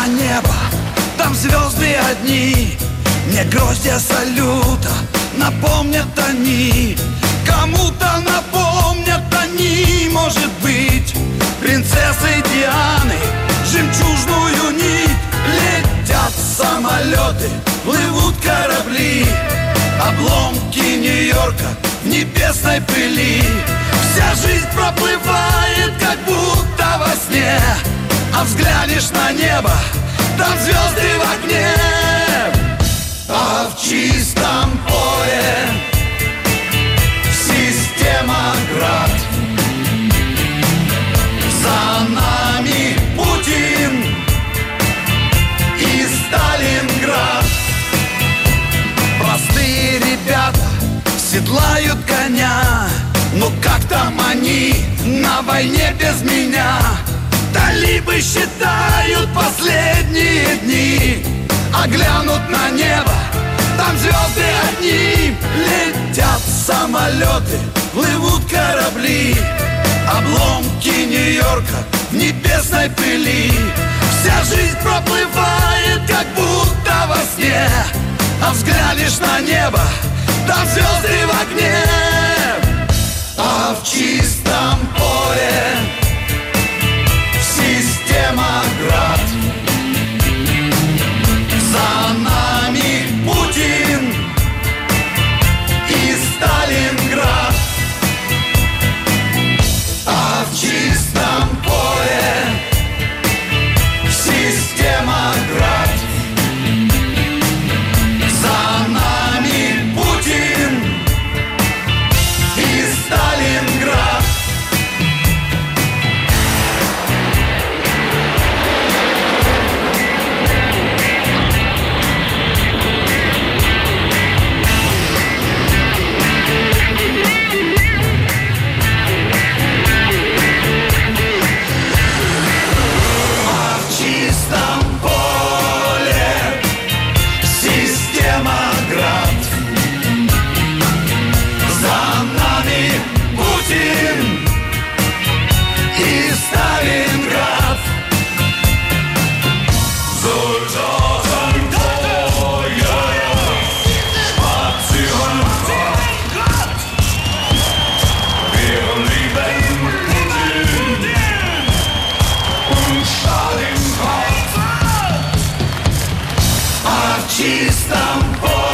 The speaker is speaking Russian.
небо, там звезды одни. Мне гроздья салюта напомнят они. Кому-то напомнят они, может быть, принцессы Дианы, жемчужную нить. Летят самолеты, плывут корабли, обломки Нью-Йорка в небесной пыли. Вся жизнь проплывает, как будто во сне, а взглянешь на небо, там звезды в огне. А в чистом поле система град. За нами Путин и Сталинград. Простые ребята седлают коня, но как там они на войне без меня? Талибы считают последние дни, а глянут на небо, там звезды одни. Летят самолеты, плывут корабли, обломки Нью-Йорка в небесной пыли. Вся жизнь проплывает, как будто во сне, а взглянешь на небо, там звезды в огне. А в чистом поле система град. За нами Путин и Сталинград. А в чистом поле система град. За нами Путин и Сталинград. В чистом поле